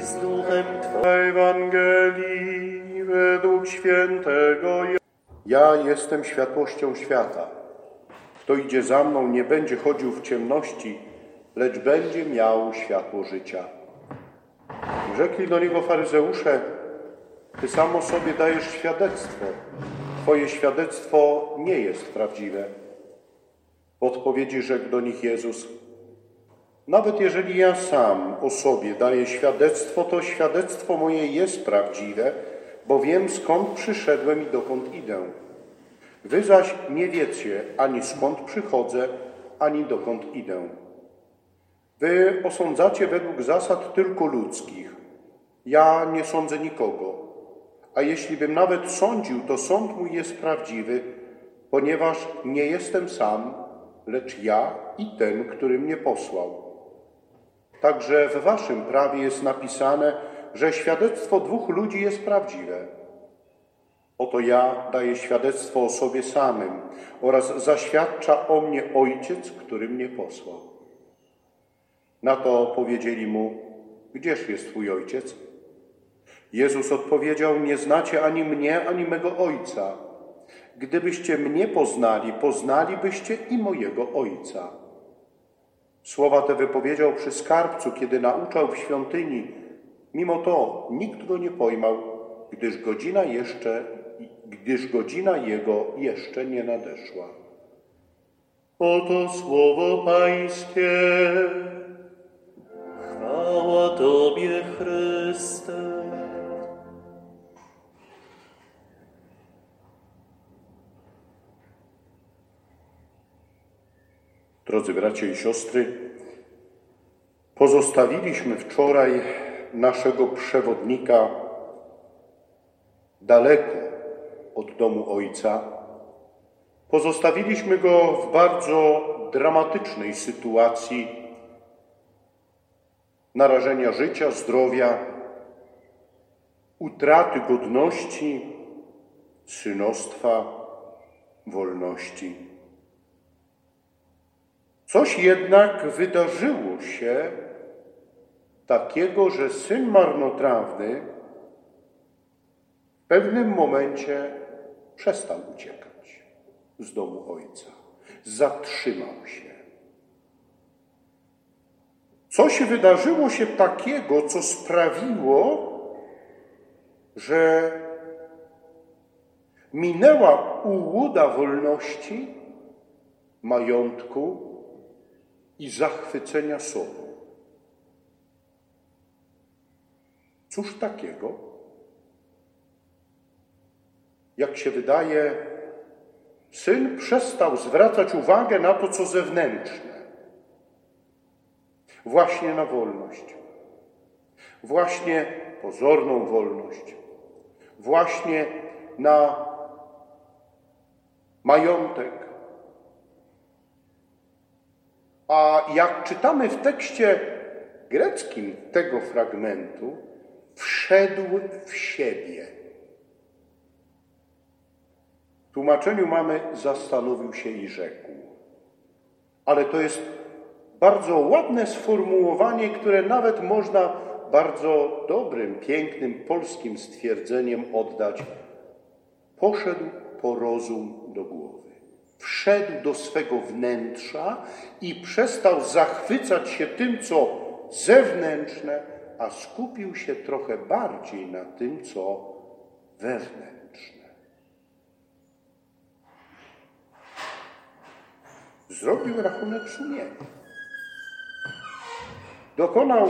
z duchem Twoim. Ewangelii według świętego. Ja jestem światłością świata. Kto idzie za mną, nie będzie chodził w ciemności, lecz będzie miał światło życia. Rzekli do niego faryzeusze: Ty sam o sobie dajesz świadectwo. Twoje świadectwo nie jest prawdziwe. W odpowiedzi rzekł do nich Jezus: Nawet jeżeli ja sam o sobie daję świadectwo, to świadectwo moje jest prawdziwe, bo wiem, skąd przyszedłem i dokąd idę. Wy zaś nie wiecie ani skąd przychodzę, ani dokąd idę. Wy osądzacie według zasad tylko ludzkich. Ja nie sądzę nikogo. A jeśli bym nawet sądził, to sąd mój jest prawdziwy, ponieważ nie jestem sam, lecz ja i ten, który mnie posłał. Także w waszym prawie jest napisane, że świadectwo dwóch ludzi jest prawdziwe. Oto ja daję świadectwo o sobie samym oraz zaświadcza o mnie Ojciec, który mnie posłał. Na to powiedzieli mu: Gdzież jest twój Ojciec? Jezus odpowiedział: Nie znacie ani mnie, ani mego Ojca. Gdybyście mnie poznali, poznalibyście i mojego Ojca. Słowa te wypowiedział przy skarbcu, kiedy nauczał w świątyni. Mimo to nikt go nie pojmał, gdyż godzina Jego jeszcze nie nadeszła. Oto słowo Pańskie. Chwała Tobie, Chryste. Drodzy bracia i siostry, pozostawiliśmy wczoraj naszego przewodnika daleko od domu Ojca. Pozostawiliśmy go w bardzo dramatycznej sytuacji narażenia życia, zdrowia, utraty godności, synostwa, wolności. Coś jednak wydarzyło się takiego, że syn marnotrawny w pewnym momencie przestał uciekać z domu Ojca. Zatrzymał się. Coś wydarzyło się takiego, co sprawiło, że minęła ułuda wolności, majątku i zachwycenia sobą. Cóż takiego? Jak się wydaje, syn przestał zwracać uwagę na to, co zewnętrzne. Właśnie na wolność. Właśnie pozorną wolność. Właśnie na majątek. A jak czytamy w tekście greckim tego fragmentu, wszedł w siebie. W tłumaczeniu mamy: zastanowił się i rzekł. Ale to jest bardzo ładne sformułowanie, które nawet można bardzo dobrym, pięknym polskim stwierdzeniem oddać. Poszedł po rozum do głowy. Wszedł do swego wnętrza i przestał zachwycać się tym, co zewnętrzne, a skupił się trochę bardziej na tym, co wewnętrzne. Zrobił rachunek sumienia. Dokonał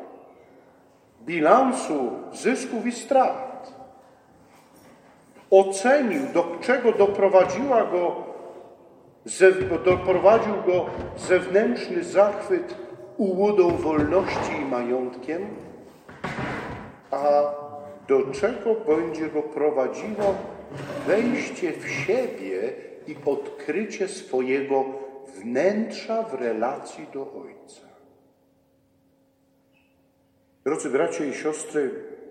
bilansu zysków i strat. Ocenił, do czego doprowadził go zewnętrzny zachwyt ułudą wolności i majątkiem, a do czego będzie go prowadziło wejście w siebie i odkrycie swojego wnętrza w relacji do Ojca. Drodzy bracia i siostry,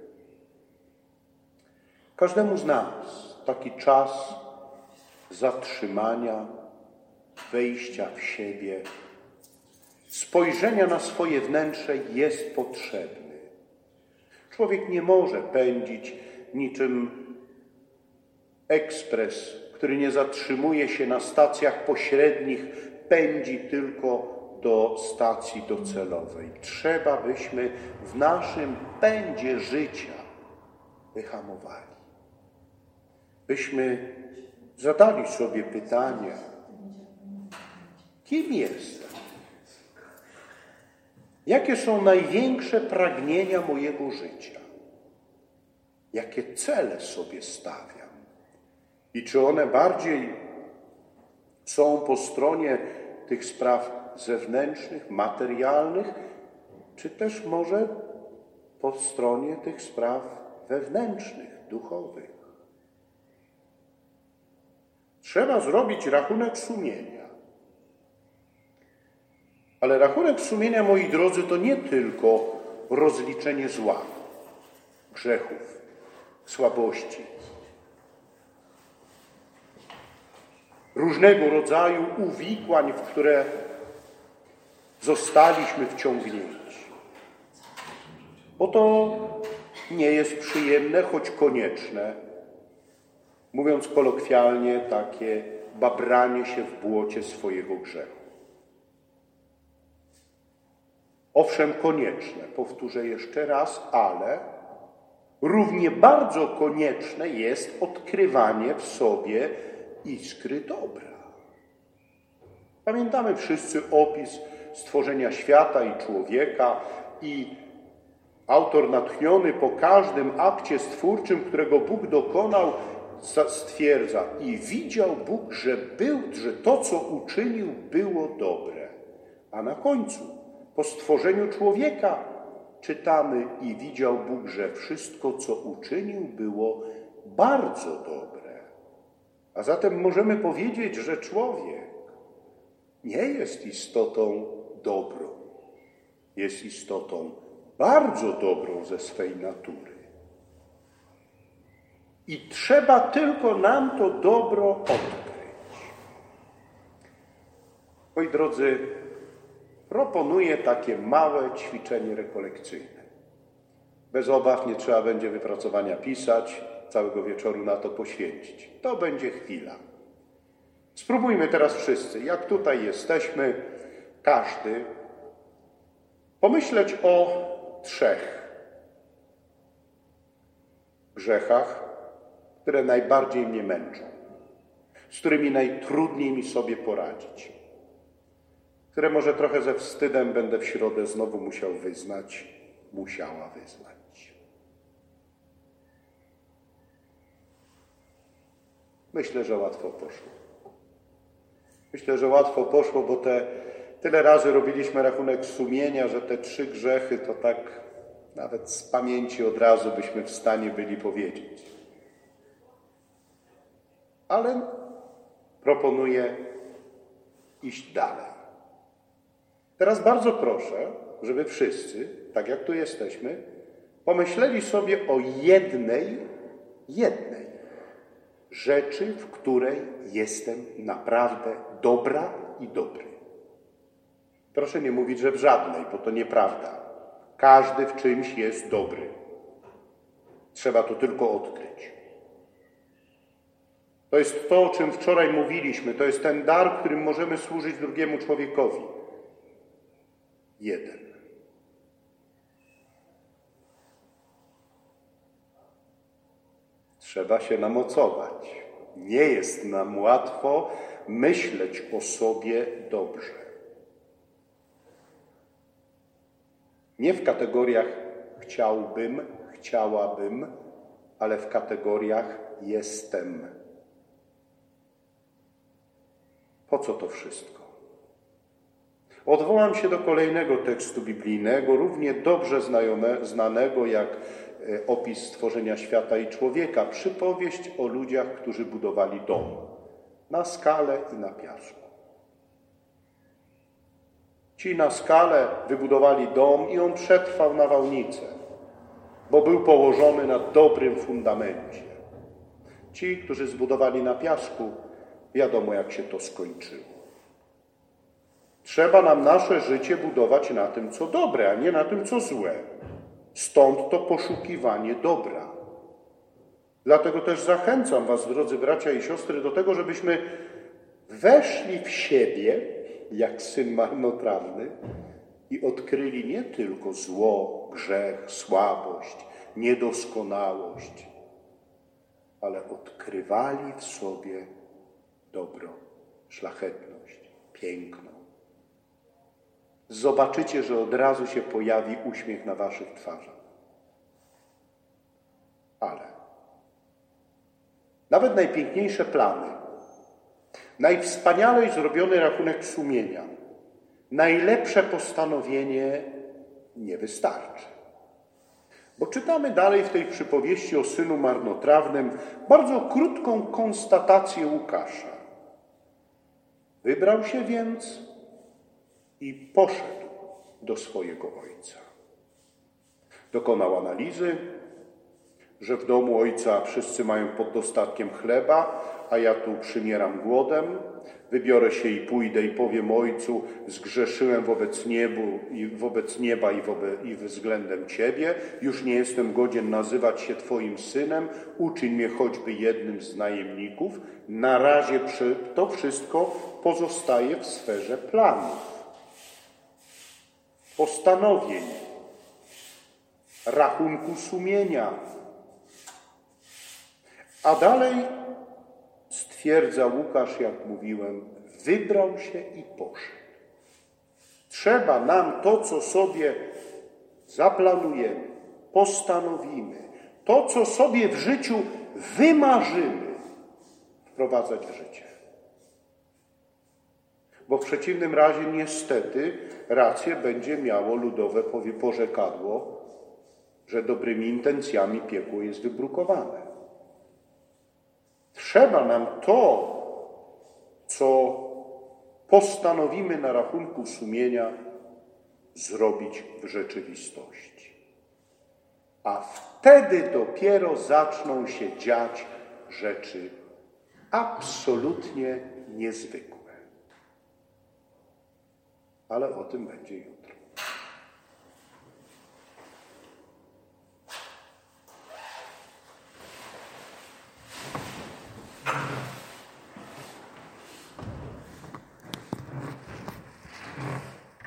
każdemu z nas taki czas zatrzymania, wejścia w siebie, spojrzenia na swoje wnętrze jest potrzebny. Człowiek nie może pędzić niczym ekspres, który nie zatrzymuje się na stacjach pośrednich, pędzi tylko do stacji docelowej. Trzeba byśmy w naszym pędzie życia wyhamowali. Byśmy zadali sobie pytanie, kim jestem? Jakie są największe pragnienia mojego życia? Jakie cele sobie stawiam? I czy one bardziej są po stronie tych spraw zewnętrznych, materialnych, czy też może po stronie tych spraw wewnętrznych, duchowych? Trzeba zrobić rachunek sumienia. Ale rachunek sumienia, moi drodzy, to nie tylko rozliczenie zła, grzechów, słabości, różnego rodzaju uwikłań, w które zostaliśmy wciągnięci. Bo to nie jest przyjemne, choć konieczne. Mówiąc kolokwialnie, takie babranie się w błocie swojego grzechu. Owszem, konieczne, powtórzę jeszcze raz, ale równie bardzo konieczne jest odkrywanie w sobie iskry dobra. Pamiętamy wszyscy opis stworzenia świata i człowieka i autor natchniony po każdym akcie stwórczym, którego Bóg dokonał, stwierdza: i widział Bóg, że to, co uczynił, było dobre. A na końcu, po stworzeniu człowieka, czytamy: i widział Bóg, że wszystko, co uczynił, było bardzo dobre. A zatem możemy powiedzieć, że człowiek nie jest istotą dobrą. Jest istotą bardzo dobrą ze swej natury. I trzeba tylko nam to dobro odkryć. Moi drodzy, proponuję takie małe ćwiczenie rekolekcyjne. Bez obaw, nie trzeba będzie wypracowania pisać, całego wieczoru na to poświęcić. To będzie chwila. Spróbujmy teraz wszyscy, jak tutaj jesteśmy, każdy, pomyśleć o 3 grzechach, które najbardziej mnie męczą, z którymi najtrudniej mi sobie poradzić, które może trochę ze wstydem będę w środę znowu musiała wyznać. Myślę, że łatwo poszło. Bo tyle razy robiliśmy rachunek sumienia, że te 3 grzechy to tak nawet z pamięci od razu byśmy w stanie byli powiedzieć. Ale proponuję iść dalej. Teraz bardzo proszę, żeby wszyscy, tak jak tu jesteśmy, pomyśleli sobie o jednej rzeczy, w której jestem naprawdę dobra i dobry. Proszę nie mówić, że w żadnej, bo to nieprawda. Każdy w czymś jest dobry. Trzeba to tylko odkryć. To jest to, o czym wczoraj mówiliśmy. To jest ten dar, którym możemy służyć drugiemu człowiekowi. 1. Trzeba się namocować. Nie jest nam łatwo myśleć o sobie dobrze. Nie w kategoriach chciałbym, chciałabym, ale w kategoriach jestem. Po co to wszystko? Odwołam się do kolejnego tekstu biblijnego, równie dobrze znanego jak opis stworzenia świata i człowieka, przypowieść o ludziach, którzy budowali dom na skale i na piasku. Ci na skale wybudowali dom i on przetrwał nawałnicę, bo był położony na dobrym fundamencie. Ci, którzy zbudowali na piasku, wiadomo, jak się to skończyło. Trzeba nam nasze życie budować na tym, co dobre, a nie na tym, co złe. Stąd to poszukiwanie dobra. Dlatego też zachęcam was, drodzy bracia i siostry, do tego, żebyśmy weszli w siebie, jak syn marnotrawny, i odkryli nie tylko zło, grzech, słabość, niedoskonałość, ale odkrywali w sobie dobro, szlachetność, piękno. Zobaczycie, że od razu się pojawi uśmiech na waszych twarzach. Ale nawet najpiękniejsze plany, najwspanialej zrobiony rachunek sumienia, najlepsze postanowienie nie wystarczy. Bo czytamy dalej w tej przypowieści o synu marnotrawnym bardzo krótką konstatację Łukasza. Wybrał się więc i poszedł do swojego ojca. Dokonał analizy, że w domu ojca wszyscy mają pod dostatkiem chleba, a ja tu przymieram głodem. Wybiorę się i pójdę i powiem ojcu, zgrzeszyłem wobec nieba i względem Ciebie. Już nie jestem godzien nazywać się Twoim synem. Uczyń mnie choćby jednym z najemników. Na razie to wszystko pozostaje w sferze planów, postanowień, rachunku sumienia. A dalej stwierdza Łukasz, jak mówiłem, wybrał się i poszedł. Trzeba nam to, co sobie zaplanujemy, postanowimy, to, co sobie w życiu wymarzymy, wprowadzać w życie. Bo w przeciwnym razie niestety rację będzie miało ludowe porzekadło, że dobrymi intencjami piekło jest wybrukowane. Trzeba nam to, co postanowimy na rachunku sumienia, zrobić w rzeczywistości. A wtedy dopiero zaczną się dziać rzeczy absolutnie niezwykłe. Ale o tym będzie jutro.